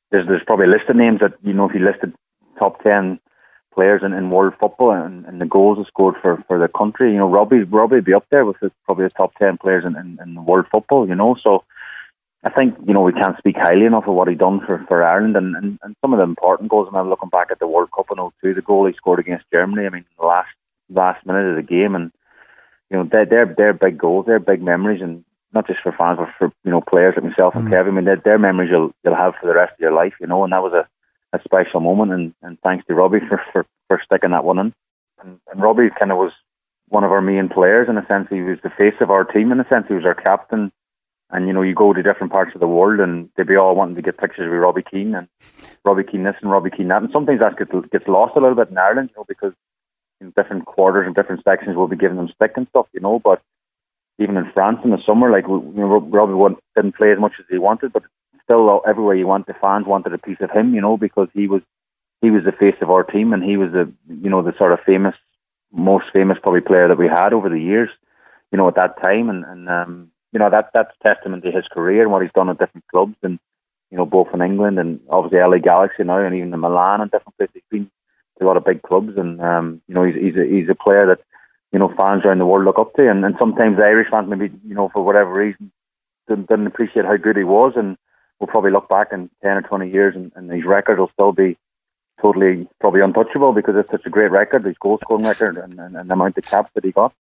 there's probably a list of names that, you know, if you listed top 10 players in world football and the goals he scored for the country, you know, Robbie would be up there with probably the top 10 players in world football, you know. So I think, you know, we can't speak highly enough of what he done for Ireland and some of the important goals. I remember looking back at the World Cup in 2002, the goal he scored against Germany. I mean, the last minute of the game, and you know, they're big goals, they're big memories, and not just for fans, but for, you know, players like myself and Kevin. I mean, they're memories you'll have for the rest of your life, you know. And that was a special moment, and thanks to Robbie for sticking that one in. And Robbie kind of was one of our main players in a sense. He was the face of our team in a sense. He was our captain. And, you know, you go to different parts of the world and they'd be all wanting to get pictures with Robbie Keane and Robbie Keane this and Robbie Keane that. And sometimes that gets lost a little bit in Ireland, you know, because in different quarters and different sections we'll be giving them stick and stuff, you know. But even in France in the summer, like, you know, Robbie didn't play as much as he wanted, but still everywhere you went, the fans wanted a piece of him, you know, because he was the face of our team, and he was the sort of most famous probably player that we had over the years, you know, at that time. And you know, that's testament to his career and what he's done at different clubs, and, you know, both in England and obviously LA Galaxy now, and even in Milan and different places. He's been to a lot of big clubs, and you know, he's a player that, you know, fans around the world look up to, and sometimes the Irish fans maybe, you know, for whatever reason didn't appreciate how good he was, and we'll probably look back in 10 or 20 years and his record will still be totally probably untouchable because it's such a great record, his goal scoring record and the amount of caps that he got.